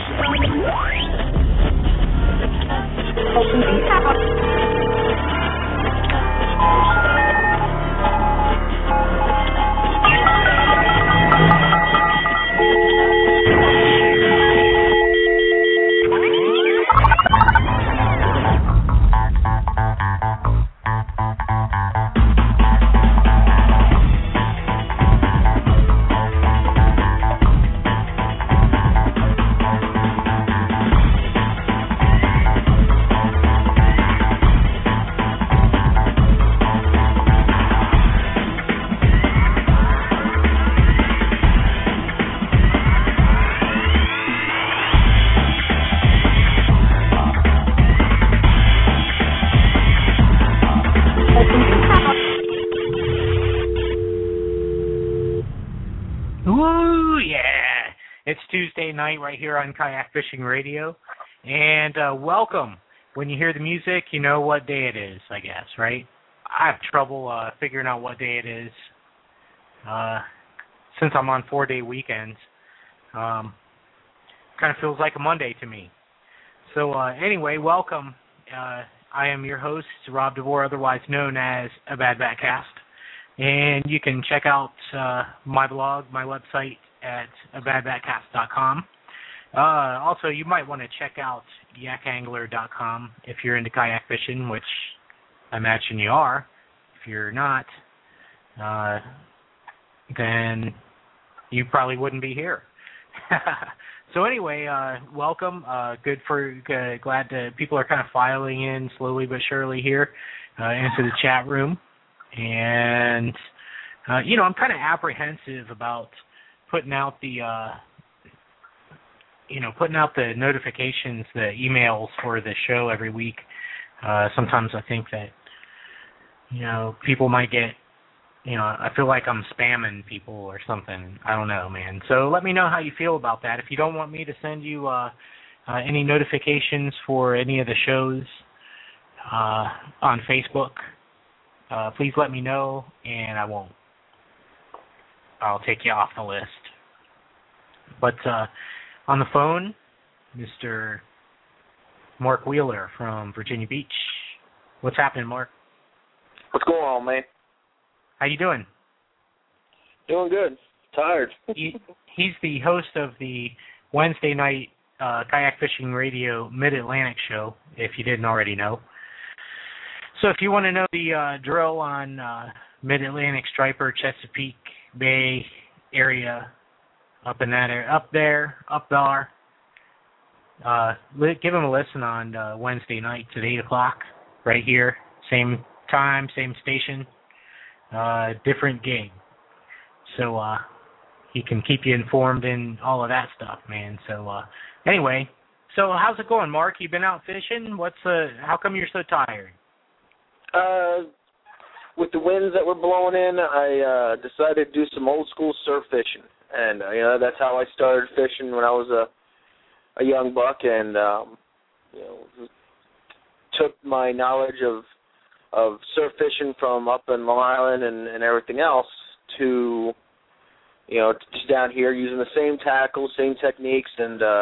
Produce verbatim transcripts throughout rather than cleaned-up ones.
Tuesday night right here on Kayak Fishing Radio. And uh, welcome. When you hear the music, you know what day it is, I guess, right? I have trouble uh, figuring out what day it is uh, since I'm on four-day weekends. Um, kind of feels like a Monday to me. So uh, anyway, welcome. Uh, I am your host, Rob DeVore, otherwise known as A Bad Bat Cast. And you can check out uh, my blog, my website, at a bad bat cast dot com. Uh, also, you might want to check out yak angler dot com if you're into kayak fishing, which I imagine you are. If you're not, uh, then you probably wouldn't be here. So anyway, uh, welcome. Uh, good for uh, glad that people are kind of filing in slowly but surely here uh, into the chat room, and uh, you know I'm kind of apprehensive about putting out the, uh, you know, putting out the notifications, the emails for the show every week. Uh, sometimes I think that, you know, people might get, you know, I feel like I'm spamming people or something. I don't know, man. So let me know how you feel about that. If you don't want me to send you uh, uh, any notifications for any of the shows uh, on Facebook, uh, please let me know, and I won't. I'll take you off the list. But uh, on the phone, Mister Mark Wheeler from Virginia Beach. What's happening, Mark? What's going on, man? How you doing? Doing good. Tired. he, he's the host of the Wednesday night uh, Kayak Fishing Radio Mid-Atlantic show, if you didn't already know. So if you want to know the uh, drill on uh, Mid-Atlantic striper, Chesapeake Bay area, up in that area, up there, up there. Uh, give them a listen on uh, Wednesday nights at eight o'clock, right here, same time, same station, uh, different gig. So uh, he can keep you informed in all of that stuff, man. So uh, anyway, so how's it going, Mark? You been out fishing? What's uh, how come you're so tired? Uh. With the winds that were blowing in, I uh, decided to do some old school surf fishing, and uh, you know that's how I started fishing when I was a a young buck, and um, you know took my knowledge of of surf fishing from up in Long Island and, and everything else to you know to down here using the same tackle, same techniques, and uh,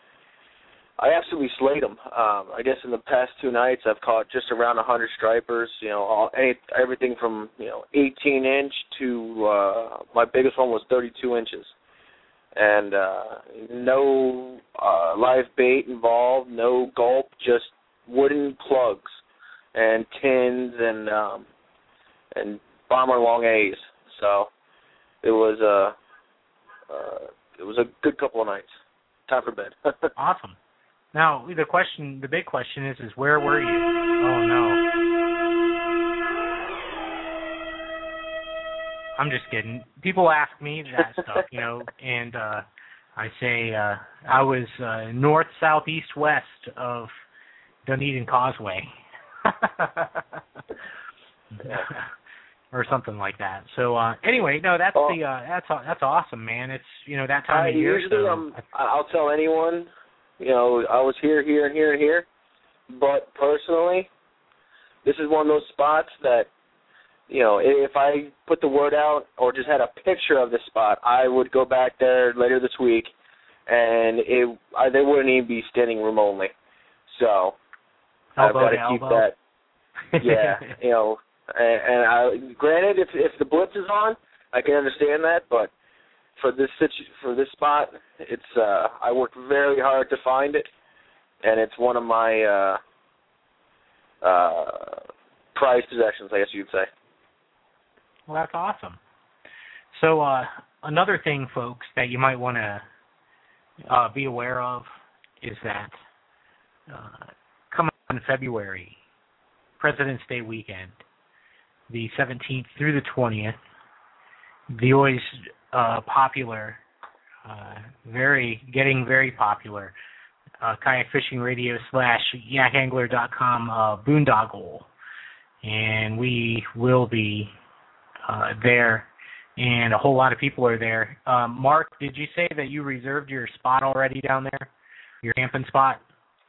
I absolutely slayed them. Um, I guess in the past two nights I've caught just around one hundred stripers, you know, all, any, everything from, you know, eighteen inch to uh, my biggest one was thirty-two inches. And uh, no uh, live bait involved, no gulp, just wooden plugs and tins and um, and bomber long A's. So it was a, uh, it was a good couple of nights. Time for bed. Awesome. Now, the question, the big question is, is where were you? Oh, no. I'm just kidding. People ask me that stuff, you know, and uh, I say uh, I was uh, north, south, east, west of Dunedin Causeway. Or something like that. So uh, anyway, no, that's oh. the uh, that's that's awesome, man. It's you know that time I of year. Usually, so um, I'll tell anyone. You know, I was here, here, and here, and here. But personally, this is one of those spots that, you know, if I put the word out or just had a picture of the spot, I would go back there later this week and it I, they wouldn't even be standing room only. So I've got to keep that. Yeah, you know, and, and I, granted, if if the blitz is on, I can understand that, but for this situ- for this spot, it's uh, I worked very hard to find it, and it's one of my uh, uh, prized possessions, I guess you'd say. Well, that's awesome. So uh, another thing, folks, that you might want to uh, be aware of is that uh, coming up in February, President's Day weekend, the seventeenth through the twentieth, the always uh, popular, uh, very getting very popular, uh, kayak fishing radio slash yak angler dot com uh, boondoggle, and we will be uh, there, and a whole lot of people are there. Um, Mark, did you say that you reserved your spot already down there, your camping spot?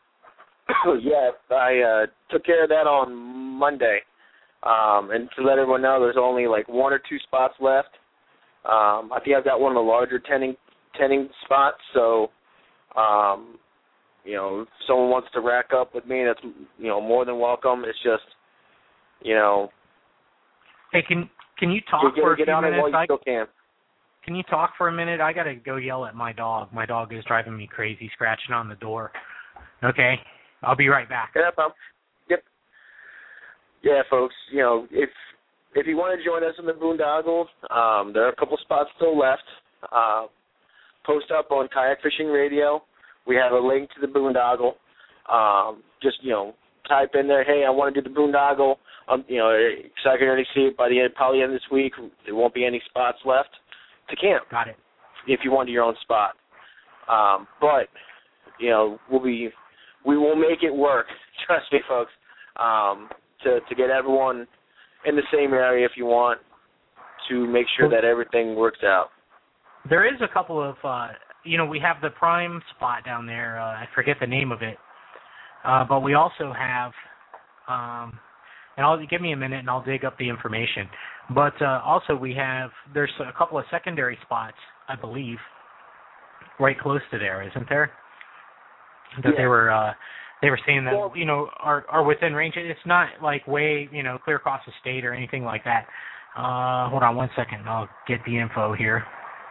Yeah, I uh, took care of that on Monday. Um, and to let everyone know, there's only like one or two spots left. Um, I think I've got one of the larger tenting, tenting spots, so, um, you know, if someone wants to rack up with me, that's, you know, more than welcome. It's just, you know. Hey, can can you talk get, for a get few out minutes? while you I, still can. Can you talk for a minute? I got to go yell at my dog. My dog is driving me crazy, scratching on the door. Okay? I'll be right back. Yeah, no Yep. Yeah, folks, you know, if if you want to join us in the boondoggle, um, there are a couple spots still left. Uh, post up on Kayak Fishing Radio. We have a link to the boondoggle. Um, just, you know, type in there, hey, I want to do the boondoggle. Um, you know, so I can already see it by the end, probably end of this week. There won't be any spots left to camp. Got it. If you want your own spot. Um, but, you know, we'll be... We will make it work, trust me, folks, um, to, to get everyone in the same area if you want to make sure that everything works out. There is a couple of, uh, you know, we have the prime spot down there. Uh, I forget the name of it. Uh, but we also have, um, and I'll give me a minute and I'll dig up the information. But uh, also we have, there's a couple of secondary spots, I believe, right close to there, isn't there? That yeah. they were uh, they were saying that, you know, are are within range. It's not like way, you know, clear across the state or anything like that. Uh, hold on one second. I'll get the info here.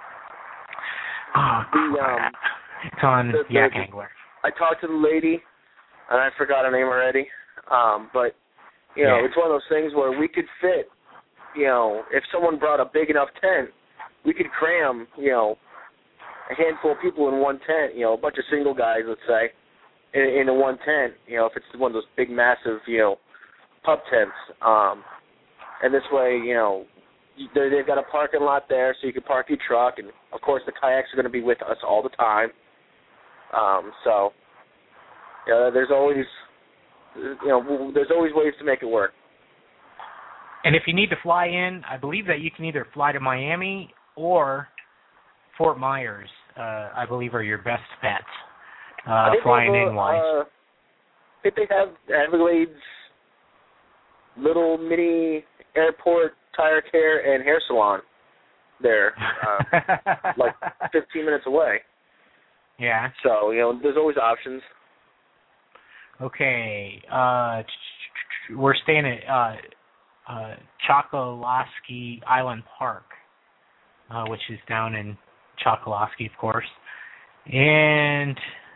Oh, the, um, it's on the, the, Yak Angler. I talked to the lady, and I forgot her name already. Um, but, you know, yeah. it's one of those things where we could fit, you know, if someone brought a big enough tent, we could cram, you know, a handful of people in one tent, you know, a bunch of single guys, let's say, in, in a one tent, you know, if it's one of those big, massive, you know, pub tents. Um, and this way, you know, they've got a parking lot there so you can park your truck. And, of course, the kayaks are going to be with us all the time. Um, so, you know, there's always, you know, there's always ways to make it work. And if you need to fly in, I believe that you can either fly to Miami or Fort Myers, uh, I believe, are your best bets uh, flying in wise. Uh, I think they have Everglades little mini airport tire care and hair salon there, uh, like fifteen minutes away. Yeah. So, you know, there's always options. Okay. Uh, we're staying at uh, uh, Chokoloskee Island Park, uh, which is down in Chokoloskee, of course. And,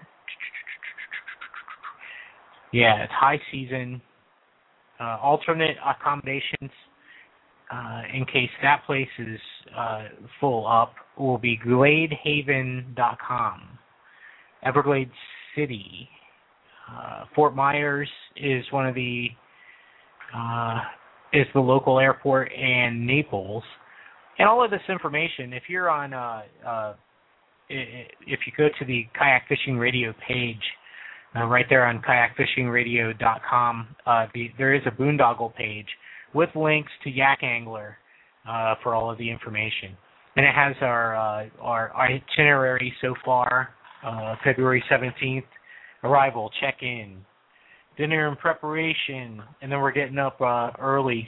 yeah, it's high season. Uh, alternate accommodations, uh, in case that place is uh, full up, will be glade haven dot com. Everglades City. Uh, Fort Myers is one of the, uh, is the local airport, and Naples. And all of this information, if you're on, uh, uh, if you go to the Kayak Fishing Radio page, uh, right there on kayak fishing radio dot com, uh, the, there is a boondoggle page with links to Yak Angler uh, for all of the information. And it has our, uh, our itinerary so far, uh, February seventeenth, arrival, check-in, dinner and preparation, and then we're getting up uh, early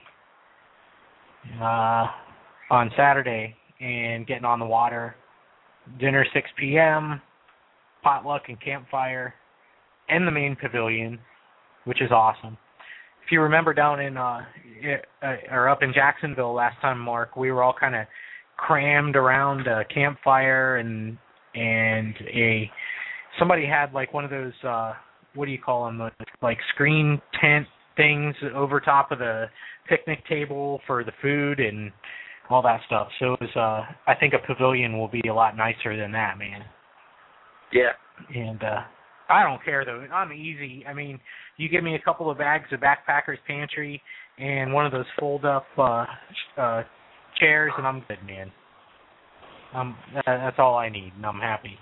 uh, on Saturday and getting on the water. Dinner six p.m., potluck and campfire and the main pavilion, which is awesome. If you remember down in uh, or up in Jacksonville last time, Mark, we were all kind of crammed around a campfire, and and a somebody had like one of those uh, what do you call them, like screen tent things over top of the picnic table for the food and all that stuff. So it was, uh, I think a pavilion will be a lot nicer than that, man. Yeah. And uh, I don't care, though. I'm easy. I mean, you give me a couple of bags of Backpackers Pantry and one of those fold-up uh, uh, chairs, and I'm good, man. Um, that's all I need, and I'm happy.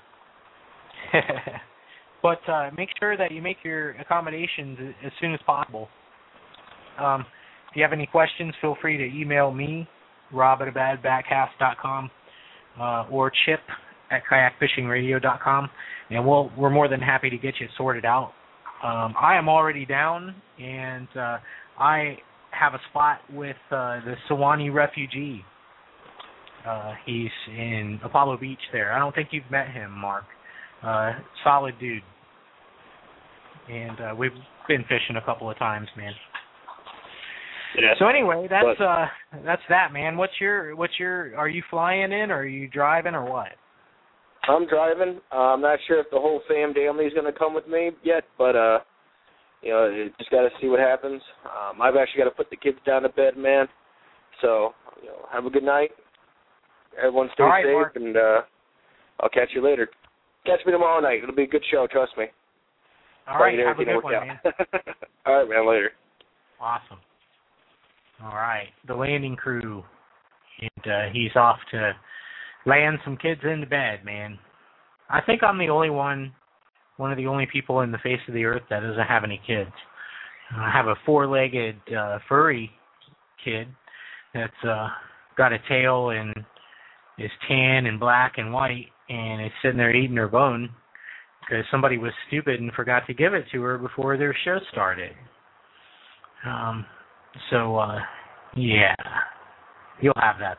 But uh, make sure that you make your accommodations as soon as possible. Um, if you have any questions, feel free to email me, rob at a bad backcast dot com, uh, or Chip at kayak fishing radio dot com, and we'll, we're more than happy to get you sorted out. Um, I am already down, and uh, I have a spot with uh, the Sewanee refugee. Uh, he's in Apollo Beach there. I don't think you've met him, Mark. Uh, solid dude. And uh, we've been fishing a couple of times, man. Yeah. So anyway, that's but, uh, that's that, man. What's your what's your? Are you flying in, or are you driving, or what? I'm driving. Uh, I'm not sure if the whole fam family is going to come with me yet, but uh, you know, you just got to see what happens. Um, I've actually got to put the kids down to bed, man. So, you know, have a good night. Everyone stay right, safe, Mark. and uh, I'll catch you later. Catch me tomorrow night. It'll be a good show, trust me. All right, have a good one, man. All right, man, later. Awesome. All right, the landing crew, and uh, he's off to land some kids into bed, man. I think I'm the only one, one of the only people in the face of the earth that doesn't have any kids. I have a four-legged uh, furry kid that's uh, got a tail and is tan and black and white, and is sitting there eating her bone because somebody was stupid and forgot to give it to her before their show started. Um, so, uh, yeah, you'll have that,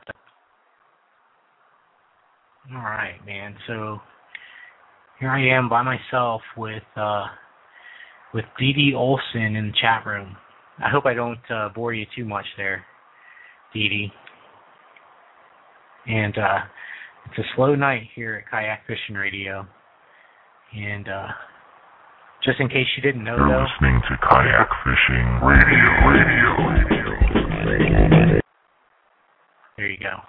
though. All right, man. So here I am by myself with uh, with Dee Dee Olson in the chat room. I hope I don't uh, bore you too much there, Dee Dee. And uh, it's a slow night here at Kayak Fishing Radio. And uh, just in case you didn't know, You're though, listening to Kayak Fishing Radio, Radio, Radio. There you go.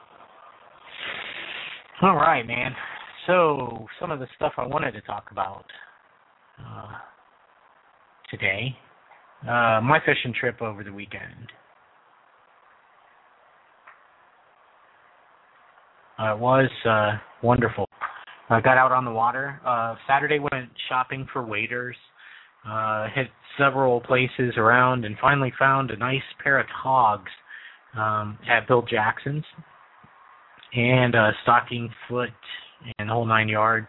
All right, man. So some of the stuff I wanted to talk about uh, today, uh, my fishing trip over the weekend. Uh, it was uh, wonderful. I got out on the water. Uh, Saturday went shopping for waders, uh, hit several places around, and finally found a nice pair of togs um, at Bill Jackson's, and a stocking foot and the whole nine yards.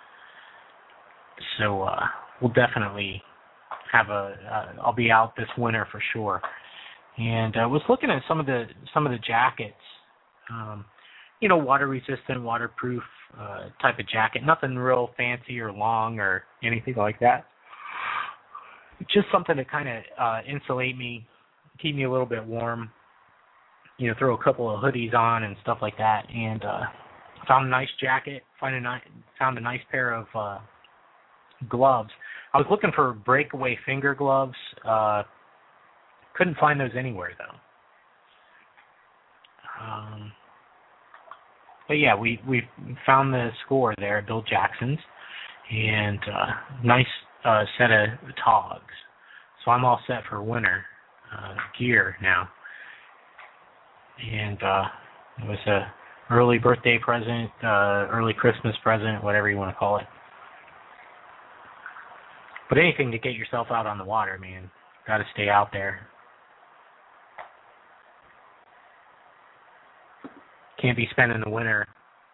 So uh, we'll definitely have a. Uh, I'll be out this winter for sure. And I uh, was looking at some of the some of the jackets. Um, you know, water resistant, waterproof uh, type of jacket. Nothing real fancy or long or anything like that. Just something to kind of uh, insulate me, keep me a little bit warm. You know, throw a couple of hoodies on and stuff like that. And uh, found a nice jacket. Find a ni- found a nice pair of uh, gloves. I was looking for breakaway finger gloves. Uh, couldn't find those anywhere though. Um, but yeah, we we found the score there at Bill Jackson's, and uh, nice uh, set of togs. So I'm all set for winter uh, gear now. And uh, it was a early birthday present, uh, early Christmas present, whatever you want to call it. But anything to get yourself out on the water, man. Got to stay out there. Can't be spending the winter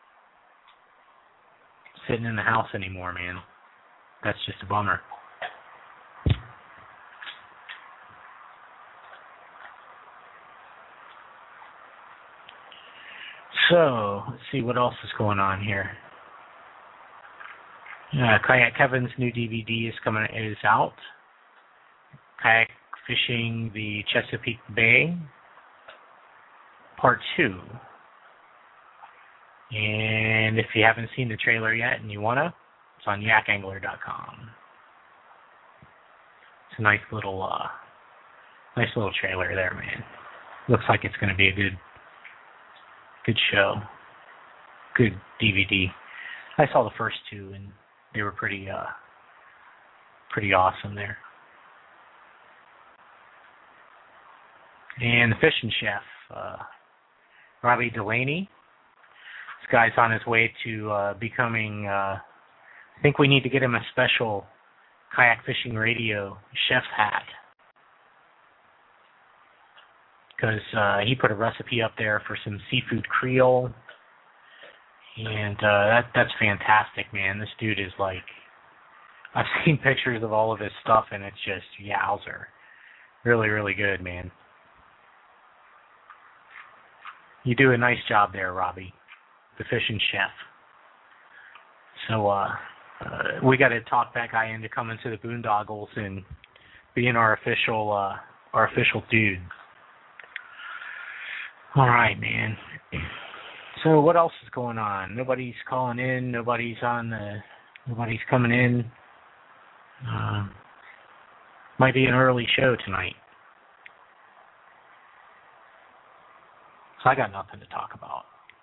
sitting in the house anymore, man. That's just a bummer. So, let's see what else is going on here. Uh, Kayak Kevin's new D V D is coming is out. Kayak Fishing the Chesapeake Bay, Part Two. And if you haven't seen the trailer yet and you wanna, it's on yak angler dot com. It's a nice little, uh, nice little trailer there, man. Looks like it's gonna be a good, good show, good D V D. I saw the first two and they were pretty, uh, pretty awesome there. And the fishing chef, uh, Robbie Delaney. This guy's on his way to uh, becoming, uh, I think we need to get him a special Kayak Fishing Radio chef's hat. Because uh, he put a recipe up there for some seafood Creole. And uh, that that's fantastic, man. This dude is like, I've seen pictures of all of his stuff, and it's just yowzer. Really, really good, man. You do a nice job there, Robbie, the fishing chef. So uh, uh, we got to talk that guy into coming to the Boondoggles and being our official, uh, our official dude. All right, man. So what else is going on? Nobody's calling in. Nobody's on the. Nobody's coming in. Uh, might be an early show tonight. So I got nothing to talk about.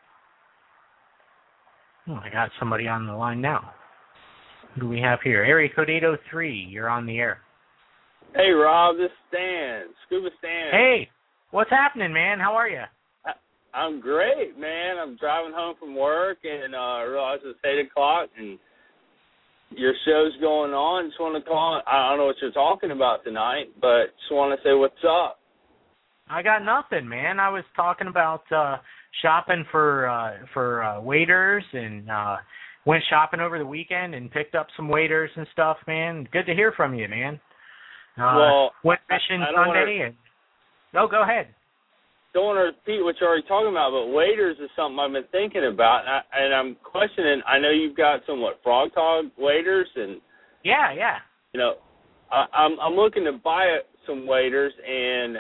Oh, I got somebody on the line now. Who do we have here? Area code eight oh three. You're on the air. Hey, Rob. This is Stan. Scuba Stan. Hey, what's happening, man? How are you? I, I'm great, man. I'm driving home from work, and uh, I realized it's eight o'clock, and your show's going on. Just want to call. I don't know what you're talking about tonight, but just want to say what's up. I got nothing, man. I was talking about uh, shopping for uh, for uh, waders and uh, went shopping over the weekend and picked up some waders and stuff, man. Good to hear from you, man. Uh, well, went fishing I, I Sunday wanna, and oh, go ahead. Don't want to repeat what you're already talking about, but waders is something I've been thinking about, and, I, and I'm questioning. I know you've got some what frog tog waders, and yeah, yeah. You know, I, I'm I'm looking to buy some waders and.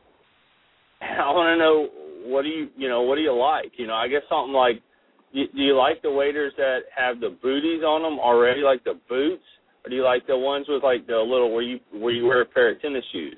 I want to know what do you you know what do you like? You know, I guess something like do you like the waders that have the booties on them already, like the boots, or do you like the ones with like the little where you where you wear a pair of tennis shoes?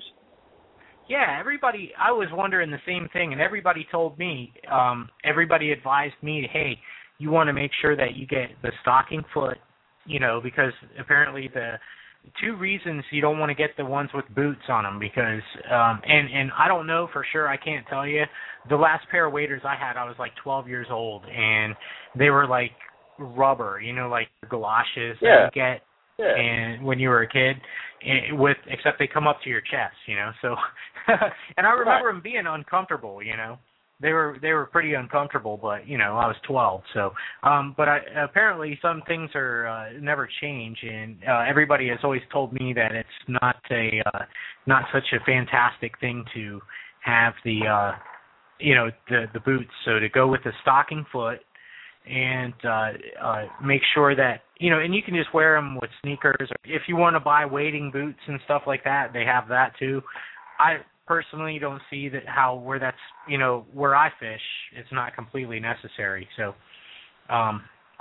Yeah, everybody. I was wondering the same thing, and everybody told me. Um, everybody advised me, hey, you want to make sure that you get the stocking foot, you know, because apparently the two reasons you don't want to get the ones with boots on them because, um, and, and I don't know for sure, I can't tell you. The last pair of waders I had, I was like twelve years old, and they were like rubber, you know, like galoshes yeah. that you get yeah. and when you were a kid, and with except they come up to your chest, you know. So, and I remember right. them being uncomfortable, you know. They were they were pretty uncomfortable, but you know I was twelve, so um, but I, apparently some things are uh, never change, and uh, everybody has always told me that it's not a uh, not such a fantastic thing to have the uh, you know the the boots. So to go with the stocking foot and uh, uh, make sure that you know, and you can just wear them with sneakers. If you want to buy wading boots and stuff like that, they have that too. I personally don't see that how where that's you know where I fish it's not completely necessary, so um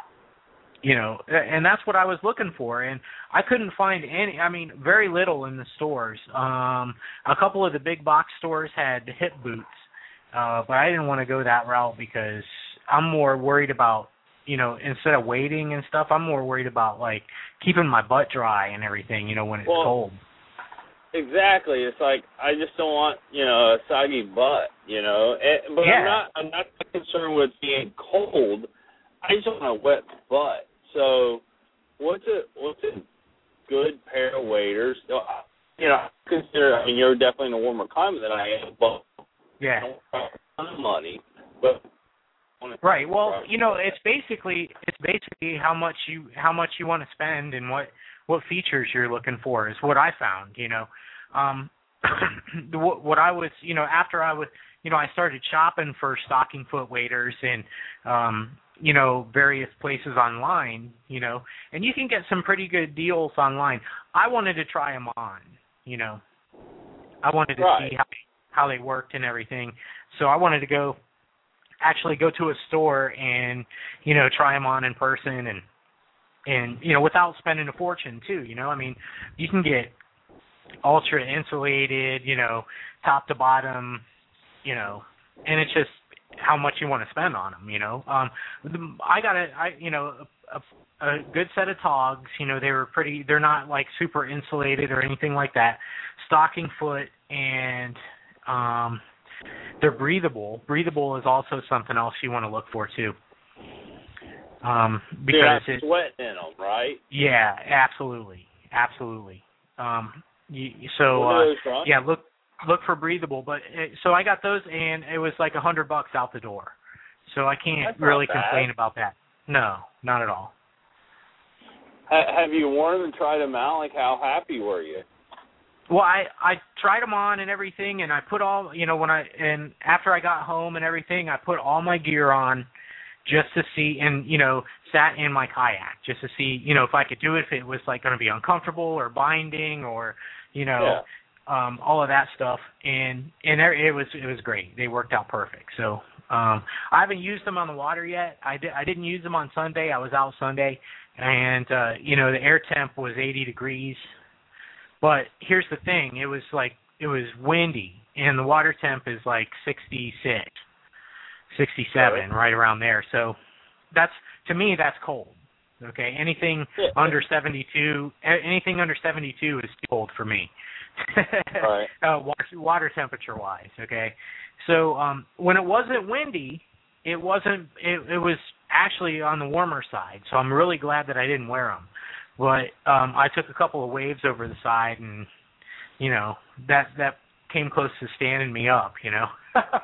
you know and that's what I was looking for, and I couldn't find any I mean very little in the stores. Um a couple of the big box stores had hip boots, uh but I didn't want to go that route because I'm more worried about you know instead of wading and stuff, I'm more worried about like keeping my butt dry and everything, you know when it's well, cold. Exactly. It's like I just don't want, you know, a soggy butt, you know. And, but yeah. I'm not I'm not concerned with being cold. I just want a wet butt. So what's a what's a good pair of waders? You know, I consider I mean you're definitely in a warmer climate than I am, but yeah. I don't have a ton of money. But right. Well, you know, it's basically it's basically how much you how much you want to spend and what what features you're looking for is what I found, you know. Um, what I was, you know, after I was, you know, I started shopping for stocking foot waders, and um, you know, various places online, you know, and you can get some pretty good deals online. I wanted to try them on, you know. I wanted to right. see how how they worked and everything. So I wanted to go, actually go to a store and, you know, try them on in person and, and you know, without spending a fortune too, you know. I mean, you can get ultra insulated, you know, top to bottom, you know, and it's just how much you want to spend on them, you know. Um, I got a, I, you know, a, a good set of togs, you know, they were pretty, they're not like super insulated or anything like that. Stocking foot, and um, they're breathable. Breathable is also something else you want to look for too. Um, because You're not it, sweating in them, right? Yeah, absolutely, absolutely. Um, you, so uh, yeah, look look for breathable. But it, so I got those, and it was like a hundred bucks out the door. So I can't That's really not bad. complain about that. No, not at all. Ha- have you worn them and tried them out? Like, how happy were you? Well, I I tried them on and everything, and I put all, you know, when I and after I got home and everything, I put all my gear on just to see, and you know, sat in my kayak just to see, you know, if I could do it, if it was like going to be uncomfortable or binding or, you know, yeah. um, all of that stuff, and and it was it was great. They worked out perfect. So um, I haven't used them on the water yet. I did I didn't use them on Sunday. I was out Sunday, and uh, you know, the air temp was eighty degrees. But here's the thing, it was like, it was windy, and the water temp is like sixty-six, sixty-seven, right around there. So that's, to me, that's cold, okay? Anything yeah. under seventy-two, anything under seventy-two is too cold for me, right. uh, water, water temperature-wise, okay? So um, when it wasn't windy, it wasn't, it, it was actually on the warmer side, so I'm really glad that I didn't wear them. But um, I took a couple of waves over the side, and you know that that came close to standing me up. You know.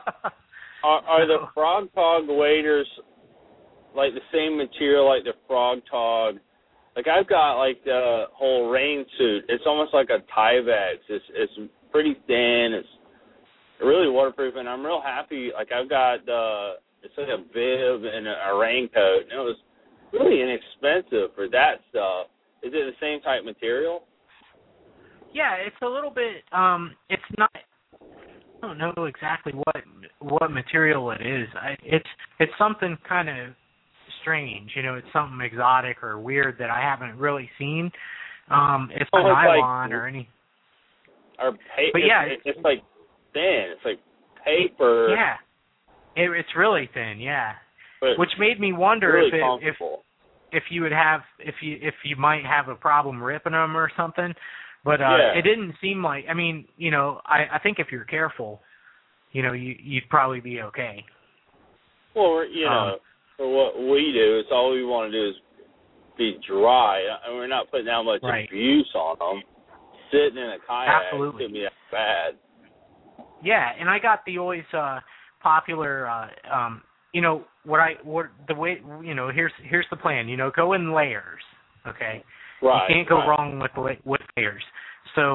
are, are the Frog Tog waders like the same material like the Frog Tog? Like I've got like the whole rain suit. It's almost like a Tyvek. It's it's pretty thin. It's really waterproof, and I'm real happy. Like I've got the it's like a bib and a, a raincoat, and it was really inexpensive for that stuff. Is it the same type material? Yeah, it's a little bit. Um, it's not. I don't know exactly what what material it is. I, it's it's something kind of strange. You know, it's something exotic or weird that I haven't really seen. Um, it's not oh, nylon like, or any. Or pa- but yeah, it's, it's like thin. It's like paper. Yeah, it, it's really thin. Yeah, but which made me wonder really if it, if. if you would have, if you if you might have a problem ripping them or something, but uh, yeah. it didn't seem like. I mean, you know, I, I think if you're careful, you know, you you'd probably be okay. Well, you know, um, for what we do, it's all we want to do is be dry, and we're not putting that much right. abuse on them. Sitting in a kayak Absolutely. could be that bad. Yeah, and I got the always uh, popular. Uh, um, You know what I what the way you know here's here's the plan. You know, go in layers. Okay, right. You can't go right. wrong with with layers. So,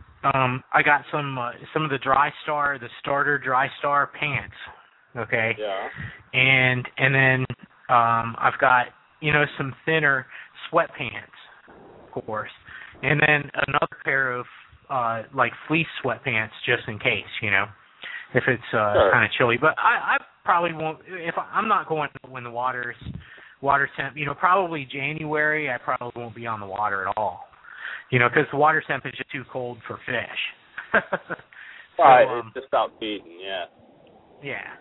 um, I got some uh, some of the Dry Star, the starter Dry Star pants. Okay. Yeah. And and then um, I've got you know some thinner sweatpants, of course, and then another pair of uh, like fleece sweatpants just in case. You know, if it's uh, sure. kind of chilly. But I. I probably won't, if I, I'm not going when the water's water temp, you know, probably January, I probably won't be on the water at all, you know, because the water temp is just too cold for fish. so, right, um, it's just about feeding, yeah. Yeah.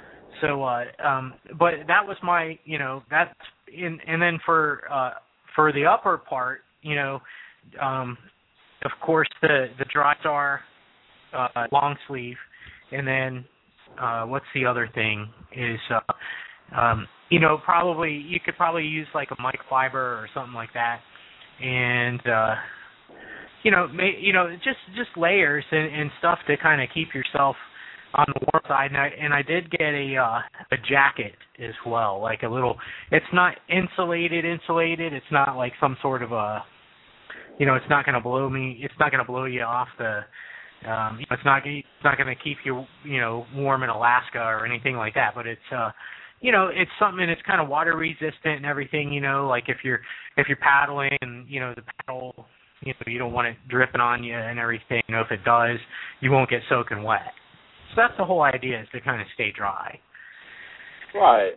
So, uh, um, but that was my, you know, that's, in, and then for, uh, for the upper part, you know, um, of course, the, the Dry Star uh, long sleeve, and then, Uh, what's the other thing is, uh, um, you know, probably you could probably use like a microfiber or something like that, and uh, you know, may, you know, just just layers and, and stuff to kind of keep yourself on the warm side. And I and I did get a uh, a jacket as well, like a little. It's not insulated, insulated. It's not like some sort of a, you know, it's not going to blow me. It's not going to blow you off the. Um, it's not it's not going to keep you you know warm in Alaska or anything like that, but it's uh you know, it's something that's kind of water resistant and everything. You know, like if you're if you're paddling and you know the paddle, you know, you don't want it dripping on you and everything. You know, if it does, you won't get soaking wet. So that's the whole idea, is to kind of stay dry. Right.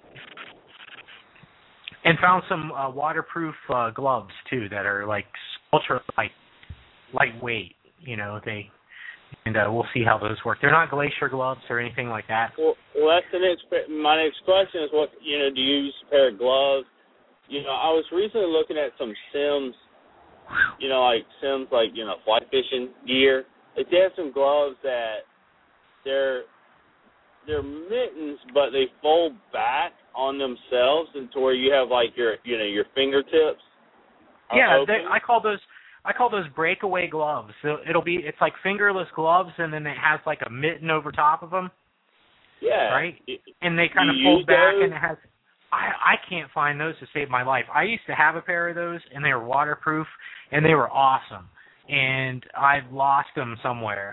And found some uh, waterproof uh, gloves too that are like ultra light, lightweight. You know, they and uh, we'll see how those work. They're not glacier gloves or anything like that. Well, well, that's the next. My next question is, what you know? Do you use a pair of gloves? You know, I was recently looking at some Sims. You know, like Sims, like you know, fly fishing gear. Like they have some gloves that they're they're mittens, but they fold back on themselves into where you have like your you know your fingertips. Yeah, they, I call those I call those breakaway gloves. So it'll be it's like fingerless gloves, and then it has like a mitten over top of them. Yeah. Right. And they kind of you fold back, those? and it has. I I can't find those to save my life. I used to have a pair of those, and they were waterproof, and they were awesome. And I've lost them somewhere.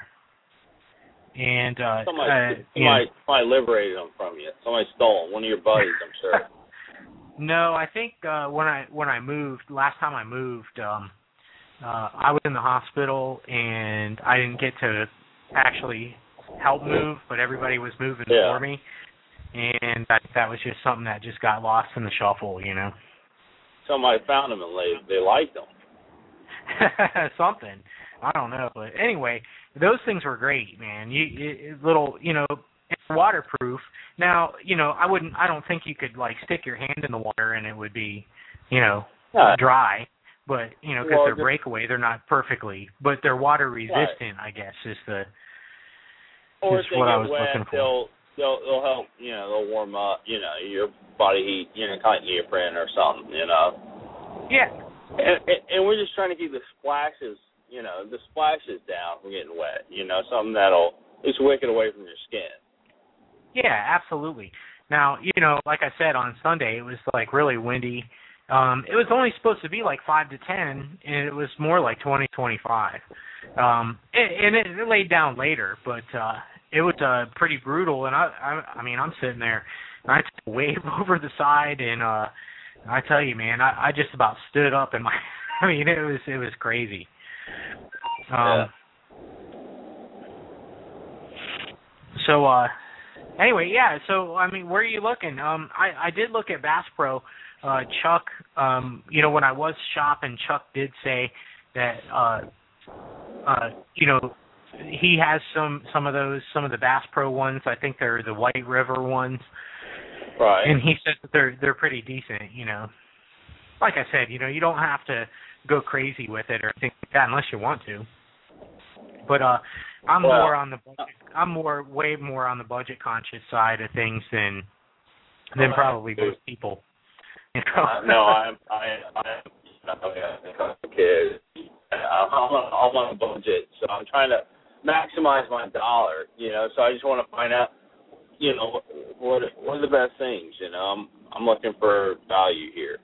And uh, somebody, uh, somebody, somebody liberated them from you. Somebody stole them. One of your buddies, I'm sure. No, I think uh, when I when I moved last time I moved, um, uh, I was in the hospital and I didn't get to actually help move, but everybody was moving yeah. for me, and that that was just something that just got lost in the shuffle, you know. Somebody found them and they they liked them. Something. I don't know, but anyway, those things were great, man. You, you little, you know, waterproof. Now, you know, I wouldn't. I don't think you could like stick your hand in the water and it would be, you know, yeah. dry. But you know, because well, they're breakaway, they're not perfectly, but they're water resistant. Right. I guess is the. Or is if they what get I was wet, looking for. they'll they'll they'll help. You know, they'll warm up. You know, your body heat. You know, kind of neoprene or something. You know. Yeah. And, and, and we're just trying to keep the splashes. You know, the splashes down from getting wet. You know, something that'll at least wick it away from your skin. Yeah, absolutely. Now, you know, like I said, on Sunday it was like really windy. Um, it was only supposed to be like five to ten, and it was more like twenty, twenty-five. Um, and, and it, it laid down later, but uh, it was uh, pretty brutal. And I, I, I mean, I'm sitting there, and I took a wave over the side, and uh, I tell you, man, I, I just about stood up, and my, I mean, it was it was crazy. Um, yeah. So, uh, anyway, yeah. So, I mean, where are you looking? Um, I, I did look at Bass Pro. Uh, Chuck, um, you know, when I was shopping, Chuck did say that, uh, uh, you know, he has some some of those, some of the Bass Pro ones. I think they're the White River ones. Right. And he said that they're they're pretty decent. You know, like I said, you know, you don't have to go crazy with it or anything like that unless you want to. But uh, I'm well, more on the budget, I'm more way more on the budget conscious side of things than than probably most people. You know? uh, no, I'm I I'm a kid. I'm on, I'm on a budget, so I'm trying to maximize my dollar. You know, so I just want to find out, you know, what what are the best things. You know, I'm I'm looking for value here.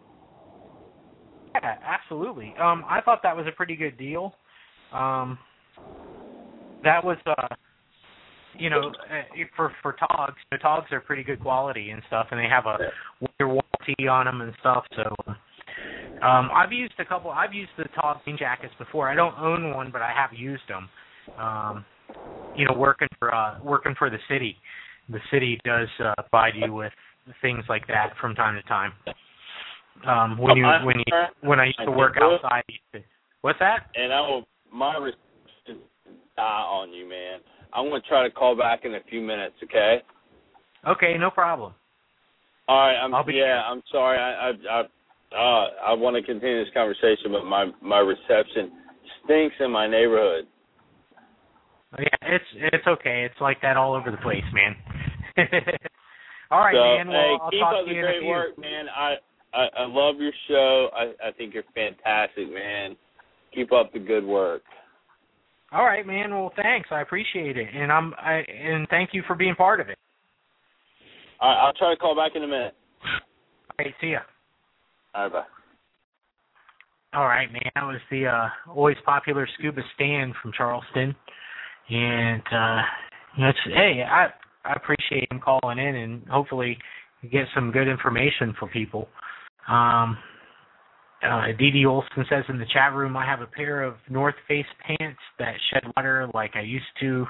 Yeah, absolutely. Um, I thought that was a pretty good deal. Um, that was, uh, you know, for for Togs. The Togs are pretty good quality and stuff, and they have a year warranty on them and stuff. So, um, I've used a couple. I've used the Tog Green Jackets before. I don't own one, but I have used them. Um, you know, working for uh, working for the city. The city does uh, provide you with things like that from time to time. Um, when you when you when I used to work outside, I used to, what's that? And I will my respect die on you, man. I'm going to try to call back in a few minutes. Okay. Okay, no problem. All right. I'm I'll be yeah. here. I'm sorry. I I I, uh, I want to continue this conversation, but my my reception stinks in my neighborhood. Yeah, it's it's okay. It's like that all over the place, man. All right, so, man. Well, hey, I'll keep talk up to the you in a great few. work, man. I, I I love your show. I I think you're fantastic, man. Keep up the good work. All right, man. Well, thanks. I appreciate it, and I'm I and thank you for being part of it. All right, I'll try to call back in a minute. All right, see ya. All right, bye. All right, man. That was the uh, always popular Scuba Stan from Charleston, and uh, that's hey, I I appreciate him calling in, and hopefully get some good information for people. Um, uh, Dee Dee Olson says in the chat room, I have a pair of North Face pants that shed water like I used to,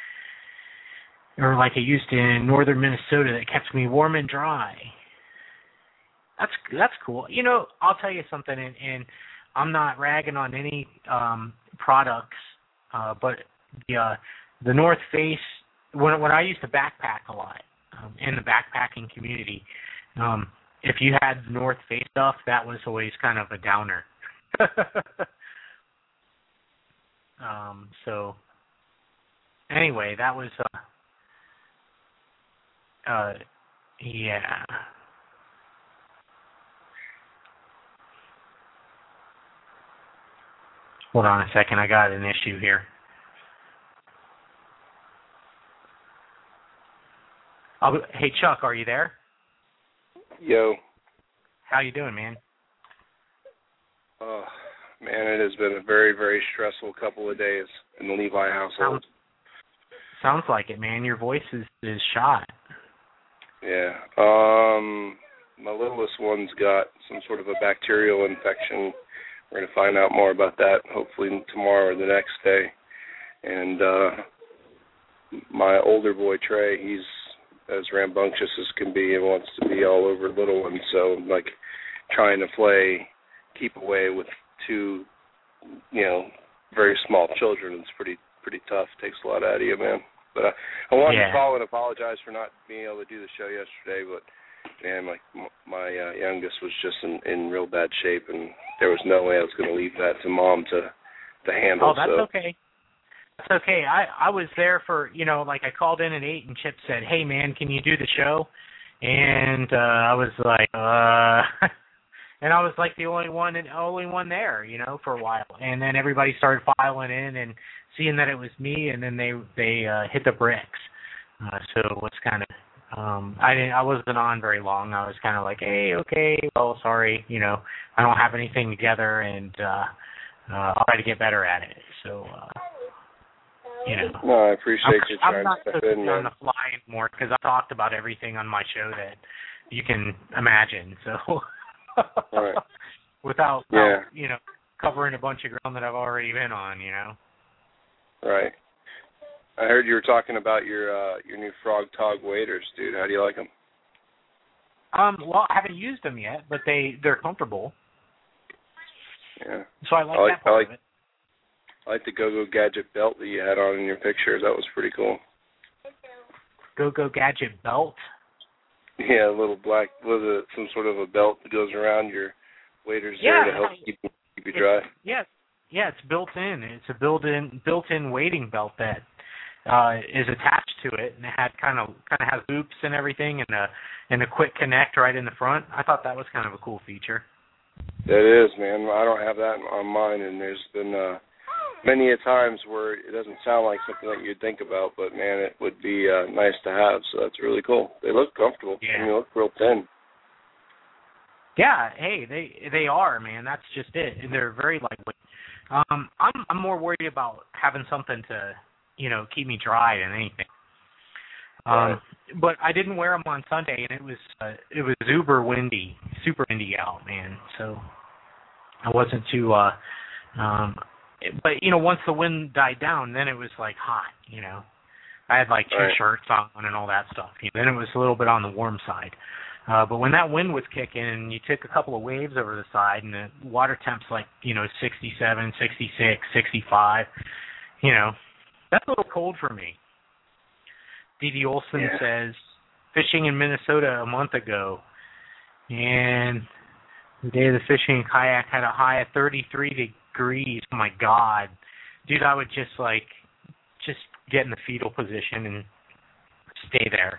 or like I used to in northern Minnesota that kept me warm and dry. That's that's cool. You know, I'll tell you something, and, and I'm not ragging on any um, products, uh, but the uh, the North Face, when when I used to backpack a lot um, in the backpacking community, um, if you had North Face stuff, that was always kind of a downer. um, so anyway, that was uh, uh, yeah. Hold on a second, I got an issue here. I'll, hey, Chuck, are you there? Yo. How you doing, man? Oh, man, it has been a very, very stressful couple of days in the Levi household. Sounds, sounds like it, man. Your voice is, is shot. Yeah. Um, my littlest one's got some sort of a bacterial infection. We're going to find out more about that hopefully tomorrow or the next day. And uh, my older boy, Trey, he's as rambunctious as can be and wants to be all over little ones. So, like, trying to play keep away with two, you know, very small children is pretty pretty tough. Takes a lot out of you, man. But I, I wanted yeah. to call and apologize for not being able to do the show yesterday, but man, my my uh, youngest was just in, in real bad shape, and there was no way I was going to leave that to mom to to handle. Oh, that's so. okay. That's okay. I, I was there for, you know, like I called in at eight and Chip said, hey, man, can you do the show? And uh, I was like, uh, and I was like the only one and only one there, you know, for a while. And then everybody started filing in and seeing that it was me, and then they they uh, hit the bricks. Uh, so it was kind of, um, I didn't, I wasn't on very long. I was kind of like, hey, okay, well, sorry, you know, I don't have anything together, and uh, uh, I'll try to get better at it. So. Uh, You know, no, I appreciate I'm, you trying I'm not to step so in, on man. the fly anymore because I talked about everything on my show that you can imagine. So, right. without, yeah. without, you know, covering a bunch of ground that I've already been on, you know. Right. I heard you were talking about your uh, your new Frog Tog waders, dude. How do you like them? Um, well, I haven't used them yet, but they they're comfortable. Yeah. So I like, I like that part I like, of it. I like the Go-Go Gadget belt that you had on in your pictures. That was pretty cool. Go-Go Gadget belt? Yeah, a little black, was it some sort of a belt that goes around your waders Yeah, there to help I, keep, keep you dry? Yeah, yeah, it's built in. It's a built-in built-in wading belt that uh, is attached to it, and it had kind of kind of has loops and everything, and a and a quick connect right in the front. I thought that was kind of a cool feature. That is, man. I don't have that on mine, and there's been uh, many a times where it doesn't sound like something that you'd think about, but man, it would be uh, nice to have. So that's really cool. They look comfortable. Yeah. And they look real thin. Yeah, hey, they they are, man. That's just it. They're very lightweight. Um, I'm I'm more worried about having something to, you know, keep me dry than anything. Um, Right. But I didn't wear them on Sunday, and it was uh, it was uber windy, super windy out, man. So I wasn't too. Uh, um, but you know, once the wind died down, then it was like hot. You know, I had like two Right. shirts on and all that stuff. You know, then it was a little bit on the warm side. Uh, but when that wind was kicking and you took a couple of waves over the side and the water temp's like, you know, sixty-seven, sixty-six, sixty-five, you know, that's a little cold for me. Dee Dee Olson Yeah. says, fishing in Minnesota a month ago, and the day of the fishing kayak had a high of thirty-three degrees. Oh, my God. Dude, I would just, like, just get in the fetal position and stay there.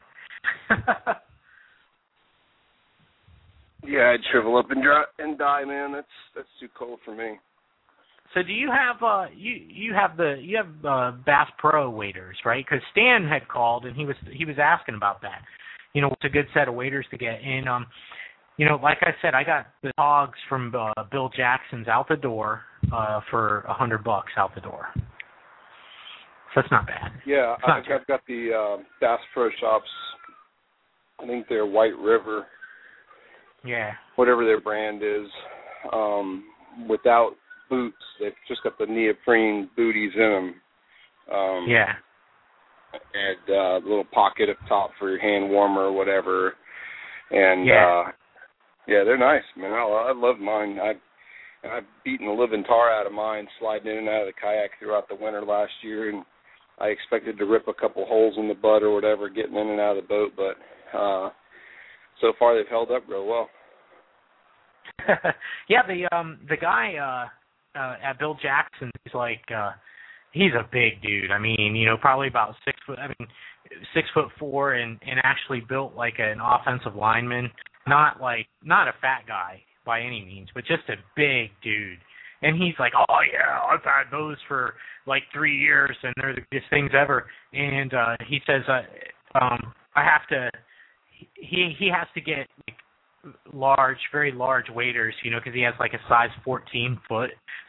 Yeah, I'd shrivel up and dry and die, man. That's that's too cold for me. So do you have uh you you have the you have uh, Bass Pro waders, right? Because Stan had called and he was he was asking about that. You know, what's a good set of waders to get? And um, you know, like I said, I got the hogs from uh, Bill Jackson's out the door uh, for a hundred bucks out the door. So that's not bad. Yeah, It's not I've, I've got the uh, Bass Pro Shops I think they're White River. Yeah. Whatever their brand is. Um, without boots, they've just got the neoprene booties in them. Um, yeah. And a uh, little pocket up top for your hand warmer or whatever. And, yeah, uh, yeah, they're nice, man. I, I love mine. I, I've beaten the living tar out of mine sliding in and out of the kayak throughout the winter last year, and I expected to rip a couple holes in the butt or whatever getting in and out of the boat, but uh, so far they've held up real well. yeah, the um the guy uh, uh, at Bill Jackson, he's like uh, he's a big dude. I mean, you know, probably about six foot. I mean, six foot four, and and actually built like an offensive lineman. Not like not a fat guy by any means, but just a big dude. And he's like, oh yeah, I've had those for like three years, and they're the biggest things ever. And uh, he says, uh, um, I have to. He he has to get like, large, very large waders, you know, because he has like a size fourteen foot.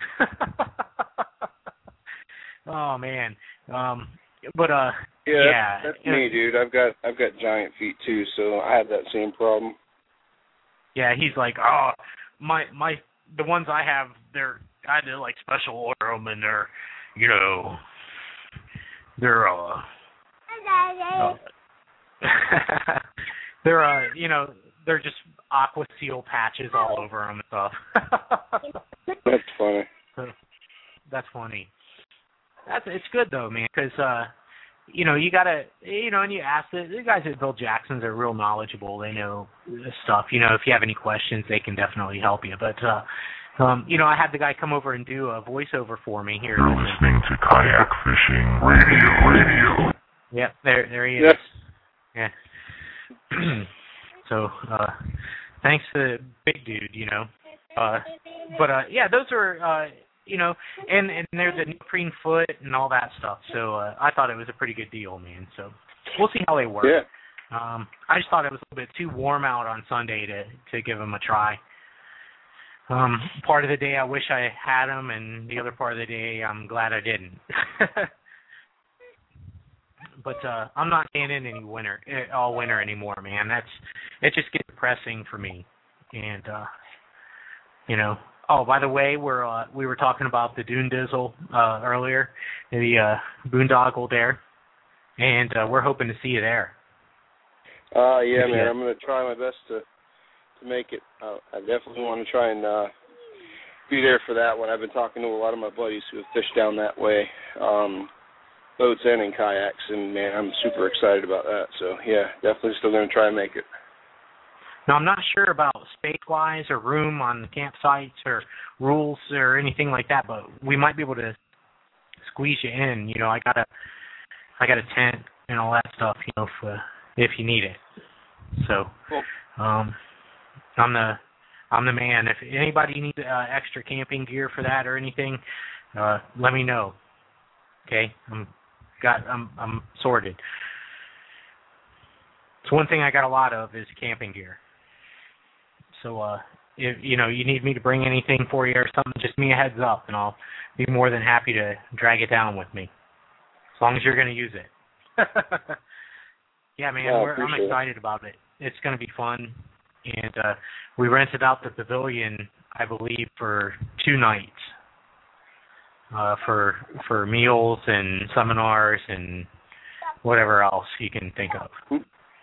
Oh man, um, but uh, yeah, yeah, that's, that's me, dude. I've got I've got giant feet too, so I have that same problem. Yeah, he's like, oh, my my the ones I have, they're I had to like special order them, and they're, you know, they're uh, uh they're uh, you know, they're just aqua seal patches all over them and stuff. That's funny. So, that's funny. That's it's good though, man, because uh, you know, you gotta, you know, and you ask the, the guys at Bill Jackson's are real knowledgeable. They know stuff. You know, if you have any questions, they can definitely help you. But uh, um, you know, I had the guy come over and do a voiceover for me here. You're listening to Kayak Fishing Radio. Radio. Yep, there, there he is. Yep. Yeah. So, uh, thanks to the big dude, you know. Uh, but uh, yeah, those are. Uh, You know, and, and they're the neoprene foot and all that stuff. So uh, I thought it was a pretty good deal, man. So we'll see how they work. Yeah. Um, I just thought it was a little bit too warm out on Sunday to, to give them a try. Um, part of the day I wish I had them, and the other part of the day I'm glad I didn't. But uh, I'm not staying in any winter, all winter anymore, man. That's it just gets depressing for me. And, uh, you know, oh, by the way, we're uh, we were talking about the Dune Dizzle uh, earlier, the uh, boondoggle there, and uh, we're hoping to see you there. Uh, yeah, man, I'm going to try my best to to make it. Uh, I definitely want to try and uh, be there for that one. I've been talking to a lot of my buddies who have fished down that way, um, boats and in kayaks, and, man, I'm super excited about that. So, yeah, definitely still going to try and make it. Now, I'm not sure about space-wise or room on the campsites or rules or anything like that, but we might be able to squeeze you in. You know, I got a, I got a tent and all that stuff, you know, if, uh, if you need it. So, um, I'm the, I'm the man. If anybody needs uh, extra camping gear for that or anything, uh, let me know. Okay, I'm got, I'm, I'm sorted. It's one thing I got a lot of is camping gear. So, uh, if, you know, you need me to bring anything for you or something, just give me a heads up, and I'll be more than happy to drag it down with me, as long as you're going to use it. Yeah, man, yeah, we're, I'm excited about it. It's going to be fun, and uh, we rented out the pavilion, I believe, for two nights uh, for for meals and seminars and whatever else you can think of.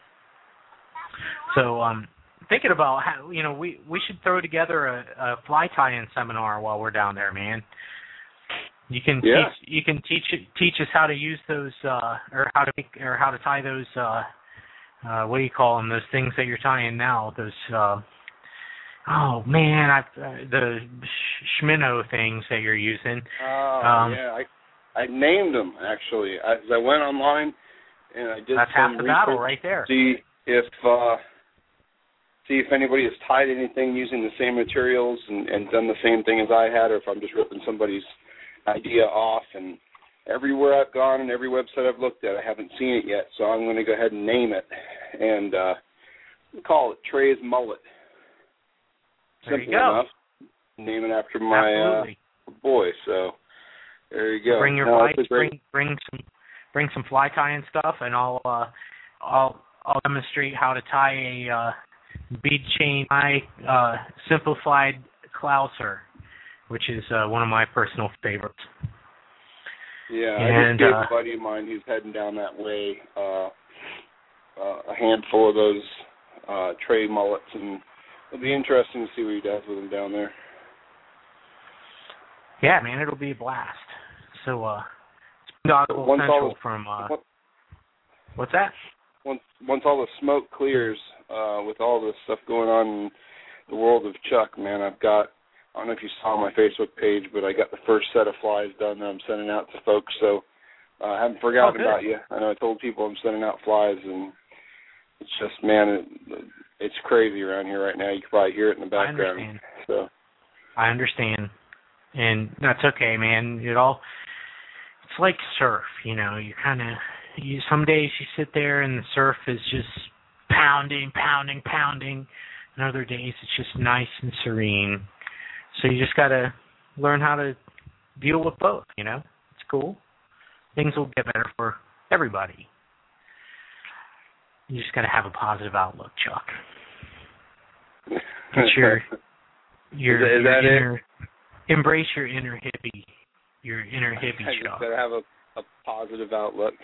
So, um, thinking about how, you know, we, we should throw together a, a fly tie-in seminar while we're down there, man. You can yeah. teach you can teach teach us how to use those uh, or how to make, or how to tie those uh, uh, what do you call them? Those things that you're tying now. Those uh, oh man, I uh, the Schminnow things that you're using. Oh um, yeah, I I named them actually. I, I went online and I did that's some half the research battle right there. to see if uh, see if anybody has tied anything using the same materials and, and done the same thing as I had, or if I'm just ripping somebody's idea off. And everywhere I've gone and every website I've looked at, I haven't seen it yet, so I'm going to go ahead and name it and uh, call it Trey's Mullet. There Simple you go. enough. Name it after my uh, boy. So there you go. Bring your no, fly, bring bring some bring some fly tying stuff, and I'll uh, I'll I'll demonstrate how to tie a uh, bead chain tie uh, simplified clouser, which is uh, one of my personal favorites. Yeah, and, I just gave uh, a buddy of mine who's heading down that way uh, uh, a handful of those uh, tray mullets, and it'll be interesting to see what he does with them down there. Yeah, man, it'll be a blast. So, uh, it's Boondoggle Once Central all the, from, uh, once, what's that? Once, once all the smoke clears uh, with all this stuff going on in the world of Chuck, man, I've got, I don't know if you saw my Facebook page, but I got the first set of flies done that I'm sending out to folks, so uh, I haven't forgotten oh, about you. I know I told people I'm sending out flies, and it's just, man, it, it's crazy around here right now. You can probably hear it in the background. I understand. So. I understand. And that's okay, man. It all, it's like surf, you know, you kind of, you, some days you sit there and the surf is just pounding, pounding, pounding, and other days it's just nice and serene. So you just got to learn how to deal with both, you know. It's cool. Things will get better for everybody. You just got to have a positive outlook, Chuck. Get your, your, is, is your that inner, it? Embrace your inner hippie, your inner hippie, I Chuck. just got to have a, a positive outlook.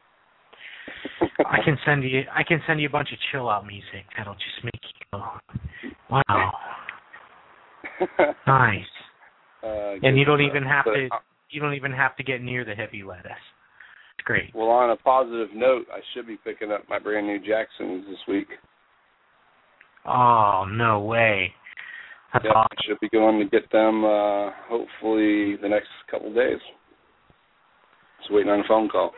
I can send you, I can send you a bunch of chill out music that'll just make you go, wow. Nice. Uh, and you don't even have but, to you don't even have to get near the hippie lettuce. It's great. Well, on a positive note, I should be picking up my brand new Jacksons this week. Oh, no way. That's yep, awesome. I should be going to get them uh, hopefully the next couple of days. Just waiting on a phone call.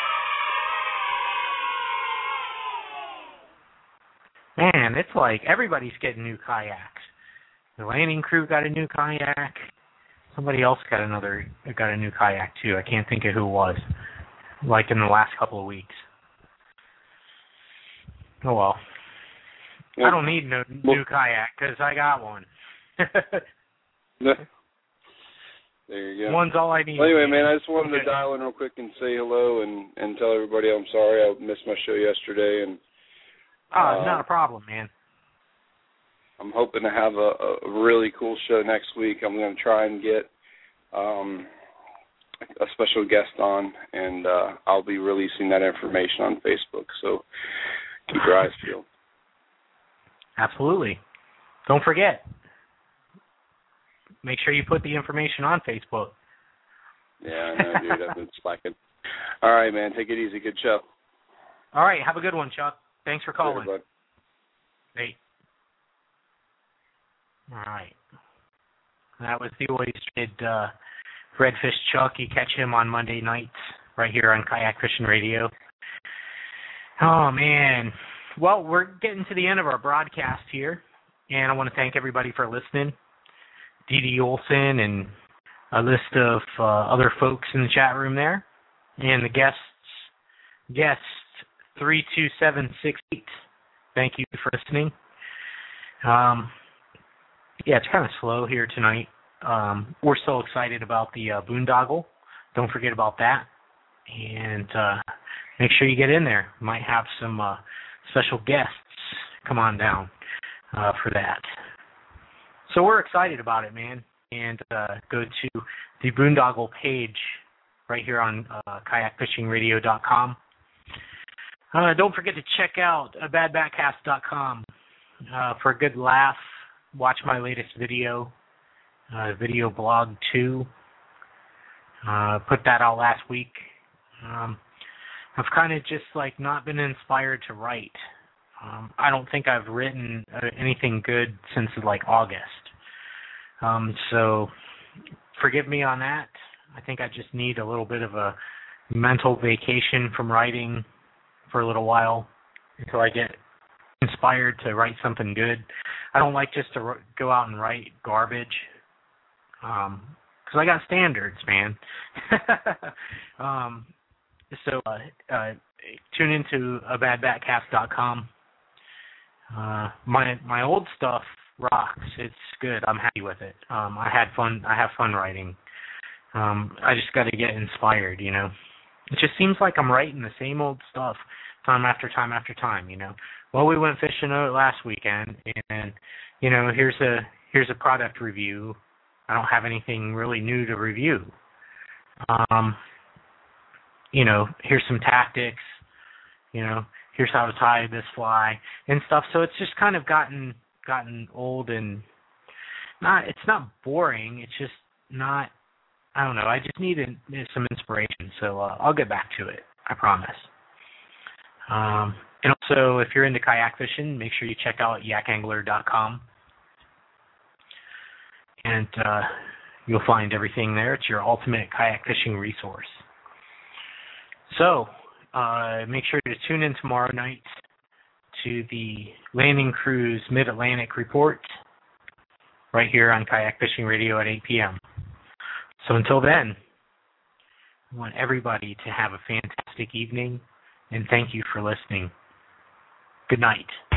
Man, it's like everybody's getting new kayaks. The landing crew got a new kayak. Somebody else got another got a new kayak too. I can't think of who it was. Like in the last couple of weeks. Oh well. Yep. I don't need no well, new kayak because I got one. There you go. One's all I need. Well, anyway, man, I just wanted okay. to dial in real quick and say hello and, and tell everybody I'm sorry I missed my show yesterday. And oh, uh, not a problem, man. I'm hoping to have a, a really cool show next week. I'm going to try and get um, a special guest on, and uh, I'll be releasing that information on Facebook. So keep your eyes peeled. Absolutely. Don't forget. Make sure you put the information on Facebook. Yeah, I know, dude. I've been slacking. All right, man. Take it easy. Good show. All right. Have a good one, Chuck. Thanks for calling. Later, hey. All right. That was the always good uh, Redfish Chuck. You catch him on Monday nights right here on Kayak Fishing Radio. Oh, man. Well, we're getting to the end of our broadcast here, and I want to thank everybody for listening. Dee Dee Olson and a list of uh, other folks in the chat room there, and the guests, guest three two seven six eight. Thank you for listening. Um, yeah, it's kind of slow here tonight. Um, we're so excited about the uh, boondoggle. Don't forget about that. And uh, make sure you get in there. Might have some uh, special guests come on down uh, for that. So we're excited about it, man. And uh, go to the boondoggle page right here on uh, kayak fishing radio dot com. Uh, don't forget to check out uh, bad backcast dot com uh, for a good laugh. Watch my latest video, uh, video blog two. Uh, put that out last week. Um, I've kind of just like not been inspired to write. Um, I don't think I've written uh, anything good since like August. Um, so forgive me on that. I think I just need a little bit of a mental vacation from writing for a little while until I get inspired to write something good. I don't like just to go out and write garbage um, because I got standards, man. um, so uh, uh, tune into a bad backcast dot com. Uh, my my old stuff rocks. It's good. I'm happy with it. Um, I had fun. I have fun writing. Um, I just got to get inspired, you know. It just seems like I'm writing the same old stuff, time after time after time, you know. Well, we went fishing last weekend, and, you know, here's a here's a product review. I don't have anything really new to review. Um, you know, here's some tactics, you know, here's how to tie this fly and stuff. So it's just kind of gotten gotten old and not, it's not boring. It's just not, I don't know. I just needed some inspiration. So uh, I'll get back to it. I promise. Um, and also, if you're into kayak fishing, make sure you check out yak angler dot com. And uh, you'll find everything there. It's your ultimate kayak fishing resource. So, uh, make sure to tune in tomorrow night to the Landing Cruise Mid-Atlantic Report right here on Kayak Fishing Radio at eight p.m. So until then, I want everybody to have a fantastic evening, and thank you for listening. Good night.